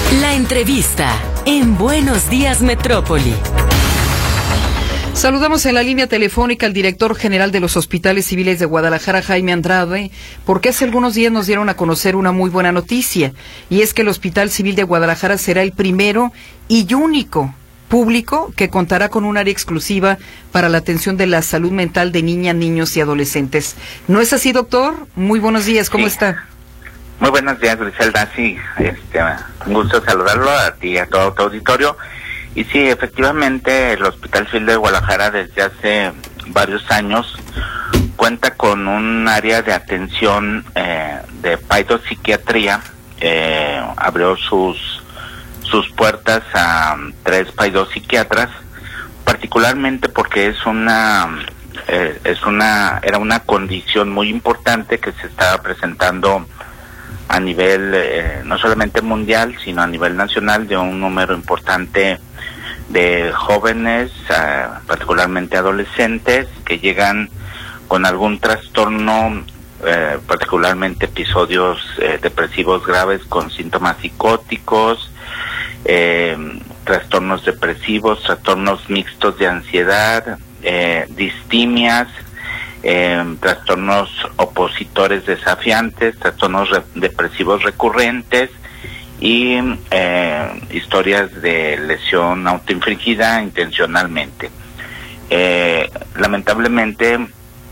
La entrevista en Buenos Días Metrópoli. Saludamos en la línea telefónica al director general de los Hospitales Civiles de Guadalajara, Jaime Andrade, porque hace algunos días nos dieron a conocer una muy buena noticia, y es que el Hospital Civil de Guadalajara será el primero y único público que contará con un área exclusiva para la atención de la salud mental de niñas, niños y adolescentes. ¿No es así, doctor? Muy buenos días, ¿cómo está? Muy buenos días, Griselda. Sí, un gusto saludarlo a ti y a todo tu auditorio. Y sí, efectivamente, el Hospital Civil de Guadalajara desde hace varios años cuenta con un área de atención de paidopsiquiatría. Abrió sus puertas a 3 paidopsiquiatras, particularmente porque era una condición muy importante que se estaba presentando a nivel no solamente mundial, sino a nivel nacional, de un número importante de jóvenes, particularmente adolescentes, que llegan con algún trastorno, particularmente episodios depresivos graves con síntomas psicóticos, trastornos depresivos, trastornos mixtos de ansiedad, distimias, trastornos opositores desafiantes, trastornos depresivos recurrentes y historias de lesión autoinfligida intencionalmente. Lamentablemente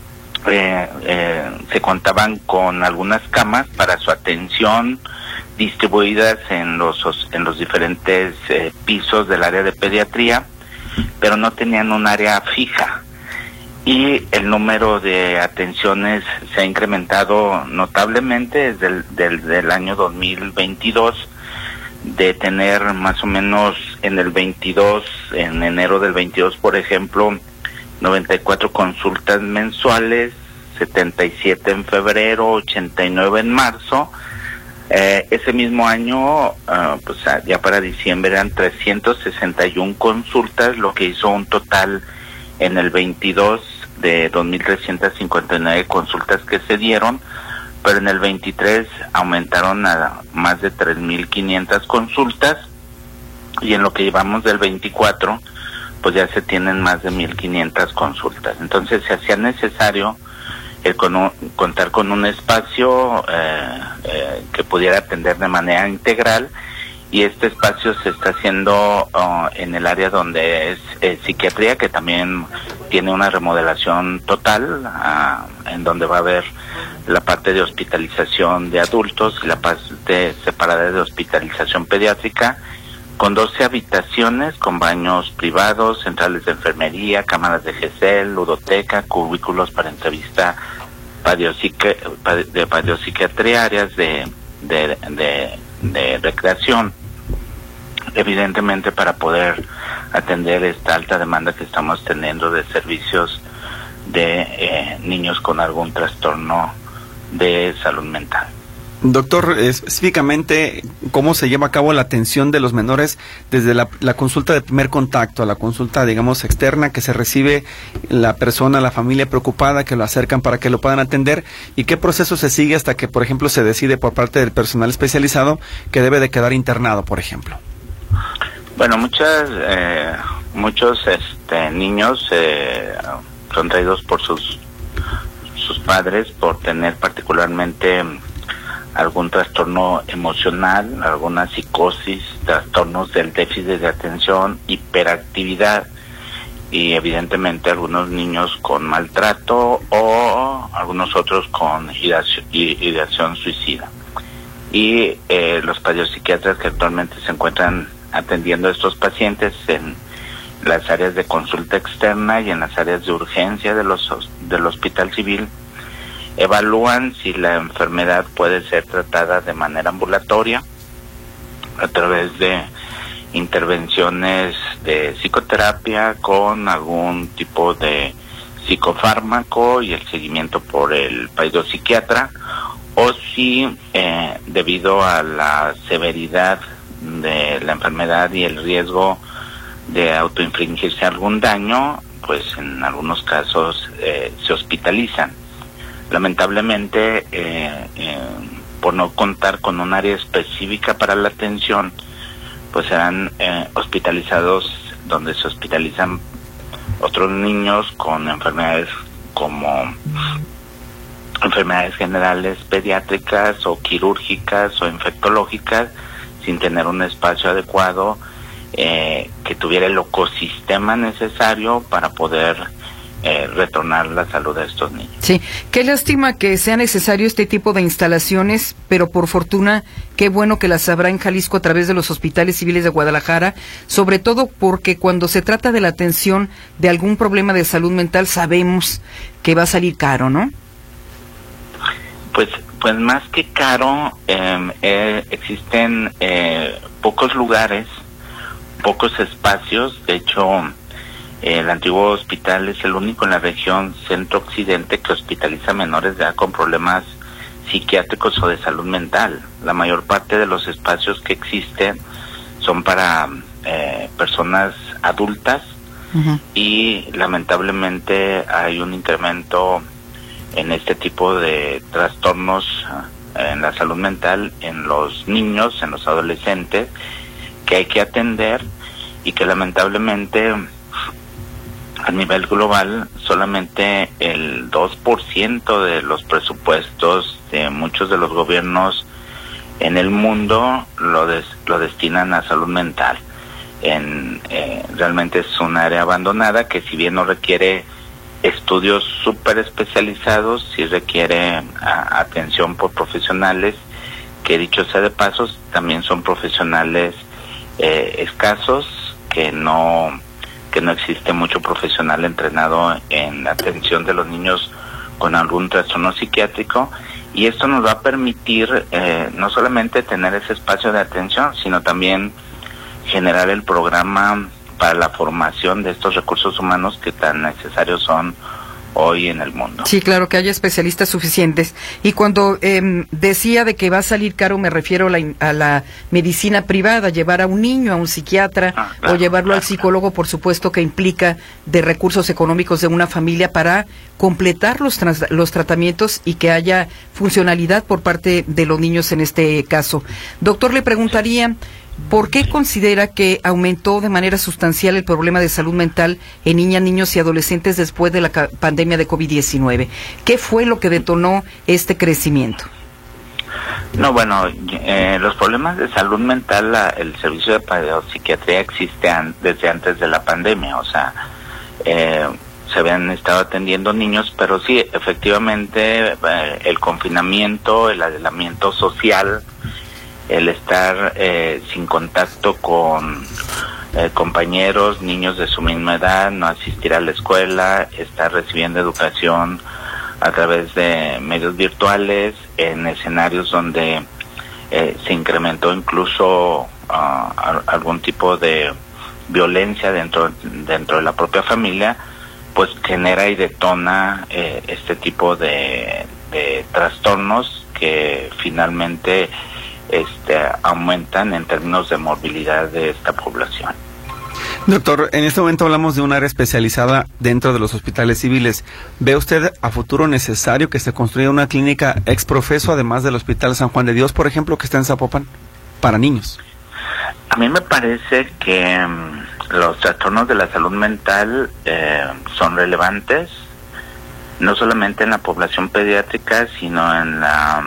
se contaban con algunas camas para su atención distribuidas en los diferentes pisos del área de pediatría, pero no tenían un área fija. Y el número de atenciones se ha incrementado notablemente desde el año 2022, de tener más o menos en enero del 22, por ejemplo, 94 consultas mensuales, 77 en febrero, 89 en marzo. Ese mismo año, pues ya para diciembre eran 361 consultas, lo que hizo un total en el 22 de 2.359 consultas que se dieron, pero en el 23 aumentaron a más de 3.500 consultas, y en lo que llevamos del 24, pues ya se tienen más de 1.500 consultas. Entonces se hacía necesario contar con un espacio que pudiera atender de manera integral, y este espacio se está haciendo en el área donde es psiquiatría, que también tiene una remodelación total, en donde va a haber la parte de hospitalización de adultos y la parte separada de hospitalización pediátrica, con 12 habitaciones, con baños privados, centrales de enfermería, cámaras de GESEL, ludoteca, cubículos para entrevista de pediopsiquiatría, áreas de recreación, evidentemente para poder atender esta alta demanda que estamos teniendo de servicios de niños con algún trastorno de salud mental. Doctor, específicamente, ¿cómo se lleva a cabo la atención de los menores desde la consulta de primer contacto a la consulta, digamos, externa, que se recibe la persona, la familia preocupada, que lo acercan para que lo puedan atender? ¿Y qué proceso se sigue hasta que, por ejemplo, se decide por parte del personal especializado que debe de quedar internado, por ejemplo? Bueno, muchos niños son traídos por sus padres por tener particularmente algún trastorno emocional, alguna psicosis, trastornos del déficit de atención, hiperactividad, y evidentemente algunos niños con maltrato o algunos otros con ideación suicida. Y los pediopsiquiatras que actualmente se encuentran atendiendo a estos pacientes en las áreas de consulta externa y en las áreas de urgencia del Hospital Civil evalúan si la enfermedad puede ser tratada de manera ambulatoria a través de intervenciones de psicoterapia con algún tipo de psicofármaco y el seguimiento por el pediopsiquiatra, o si debido a la severidad de la enfermedad y el riesgo de autoinfligirse algún daño, pues en algunos casos se hospitalizan. Lamentablemente, por no contar con un área específica para la atención, pues eran hospitalizados, donde se hospitalizan otros niños con enfermedades como enfermedades generales pediátricas o quirúrgicas o infectológicas, sin tener un espacio adecuado que tuviera el ecosistema necesario para poder retornar la salud de estos niños. Sí, qué lástima que sea necesario este tipo de instalaciones, pero por fortuna, qué bueno que las habrá en Jalisco a través de los hospitales civiles de Guadalajara, sobre todo porque cuando se trata de la atención de algún problema de salud mental sabemos que va a salir caro, ¿no? Pues más que caro, existen pocos lugares, pocos espacios. De hecho, el antiguo hospital es el único en la región centro-occidente que hospitaliza menores de edad con problemas psiquiátricos o de salud mental. La mayor parte de los espacios que existen son para personas adultas, y lamentablemente hay un incremento en este tipo de trastornos en la salud mental en los niños, en los adolescentes, que hay que atender, y que lamentablemente a nivel global solamente el 2% de los presupuestos de muchos de los gobiernos en el mundo lo destinan a salud mental. Realmente es un área abandonada que, si bien no requiere estudios súper especializados, sí requiere atención por profesionales, que dicho sea de paso, también son profesionales escasos, que no existe mucho profesional entrenado en la atención de los niños con algún trastorno psiquiátrico, y esto nos va a permitir no solamente tener ese espacio de atención, sino también generar el programa para la formación de estos recursos humanos que tan necesarios son hoy en el mundo. Sí, claro, que haya especialistas suficientes. Y cuando decía de que va a salir caro, me refiero a la medicina privada, llevar a un niño a un psiquiatra, claro, o llevarlo al psicólogo, por supuesto que implica de recursos económicos de una familia para completar los tratamientos y que haya funcionalidad por parte de los niños en este caso. Doctor, le preguntaría, ¿por qué considera que aumentó de manera sustancial el problema de salud mental en niñas, niños y adolescentes después de la pandemia de COVID-19? ¿Qué fue lo que detonó este crecimiento? No, bueno, los problemas de salud mental, el servicio de psiquiatría existe desde antes de la pandemia, o sea, se habían estado atendiendo niños, pero sí, efectivamente, el confinamiento, el aislamiento social, el estar sin contacto con compañeros, niños de su misma edad, no asistir a la escuela, estar recibiendo educación a través de medios virtuales, en escenarios donde se incrementó incluso algún tipo de violencia dentro de la propia familia, pues genera y detona este tipo de trastornos que finalmente aumentan en términos de morbilidad de esta población. Doctor, en este momento hablamos de un área especializada dentro de los hospitales civiles. ¿Ve usted a futuro necesario que se construya una clínica ex profeso, además del Hospital San Juan de Dios, por ejemplo, que está en Zapopan, para niños? A mí me parece que los trastornos de la salud mental son relevantes, no solamente en la población pediátrica, sino en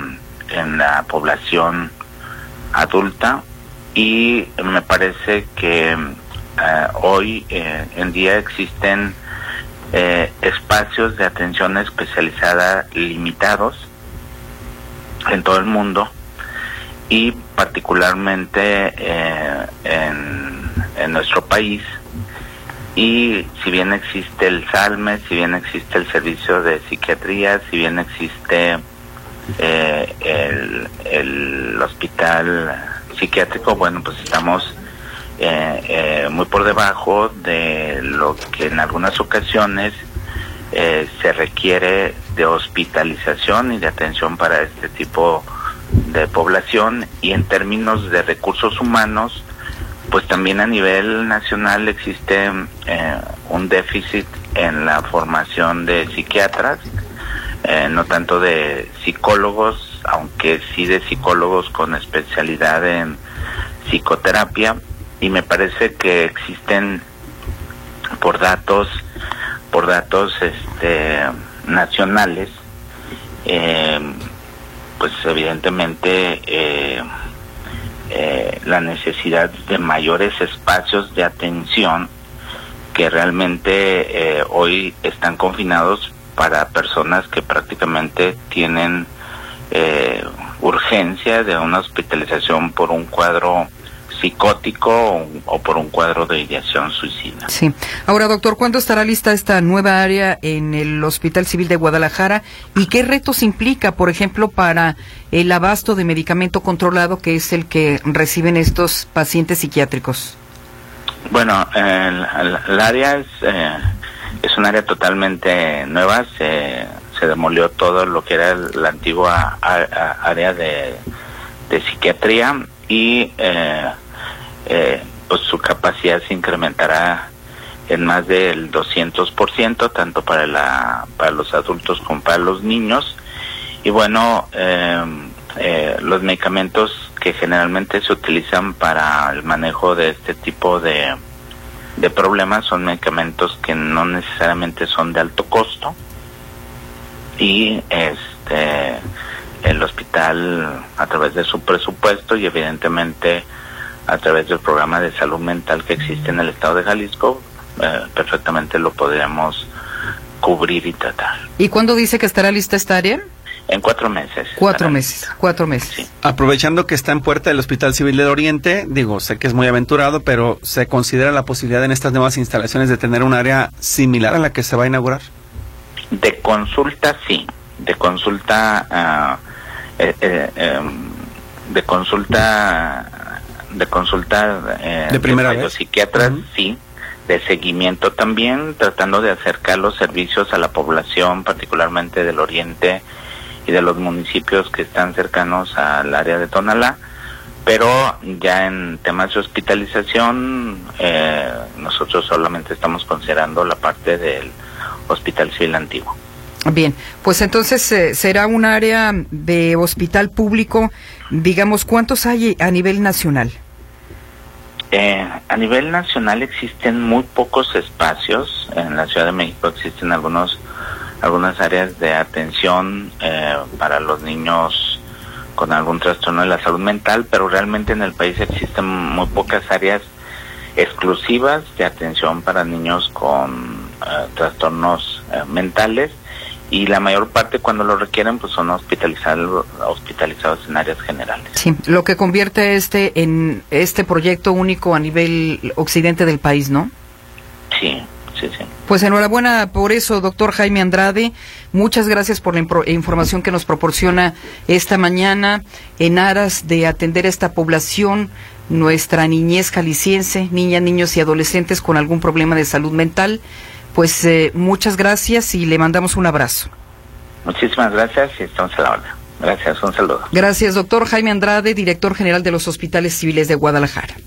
la población adulta, y me parece que hoy en día existen espacios de atención especializada limitados en todo el mundo, y particularmente en nuestro país. Y si bien existe el SALME, si bien existe el servicio de psiquiatría, si bien existe el hospital psiquiátrico, bueno, pues estamos muy por debajo de lo que en algunas ocasiones se requiere de hospitalización y de atención para este tipo de población. Y en términos de recursos humanos, pues también a nivel nacional existe un déficit en la formación de psiquiatras, no tanto de psicólogos, aunque sí de psicólogos con especialidad en psicoterapia, y me parece que existen por datos nacionales, pues evidentemente la necesidad de mayores espacios de atención que realmente hoy están confinados para personas que prácticamente tienen urgencia de una hospitalización por un cuadro psicótico o por un cuadro de ideación suicida. Sí. Ahora, doctor, ¿cuándo estará lista esta nueva área en el Hospital Civil de Guadalajara y qué retos implica, por ejemplo, para el abasto de medicamento controlado, que es el que reciben estos pacientes psiquiátricos? Bueno, el área es un área totalmente nueva. Se demolió todo lo que era la antigua área de psiquiatría y pues su capacidad se incrementará en más del 200%, tanto para los adultos como para los niños. Y bueno, los medicamentos que generalmente se utilizan para el manejo de este tipo de problemas son medicamentos que no necesariamente son de alto costo, y el hospital, a través de su presupuesto y evidentemente a través del programa de salud mental que existe en el estado de Jalisco, perfectamente lo podríamos cubrir y tratar. ¿Y cuándo dice que estará lista esta área? En 4 meses. 4 meses, 4 meses. Sí. Aprovechando que está en puerta del Hospital Civil del Oriente, digo, sé que es muy aventurado, pero ¿se considera la posibilidad en estas nuevas instalaciones de tener un área similar a la que se va a inaugurar? De consulta, sí. De consulta, de primera los vez. psiquiatras, sí. De seguimiento también, tratando de acercar los servicios a la población, particularmente del Oriente y de los municipios que están cercanos al área de Tonalá, pero ya en temas de hospitalización, nosotros solamente estamos considerando la parte del Hospital Civil Antiguo. Bien, pues entonces será un área de hospital público, digamos, ¿cuántos hay a nivel nacional? A nivel nacional existen muy pocos espacios. En la Ciudad de México existen algunas áreas de atención para los niños con algún trastorno de la salud mental, pero realmente en el país existen muy pocas áreas exclusivas de atención para niños con trastornos mentales, y la mayor parte, cuando lo requieren, pues son hospitalizados en áreas generales. Sí, lo que convierte en este proyecto único a nivel occidente del país, ¿no? Sí. Pues enhorabuena por eso, doctor Jaime Andrade. Muchas gracias por la información que nos proporciona esta mañana en aras de atender a esta población, nuestra niñez jalisciense, niñas, niños y adolescentes con algún problema de salud mental. Pues muchas gracias y le mandamos un abrazo. Muchísimas gracias y estamos a la orden. Gracias, un saludo. Gracias, doctor Jaime Andrade, director general de los Hospitales Civiles de Guadalajara.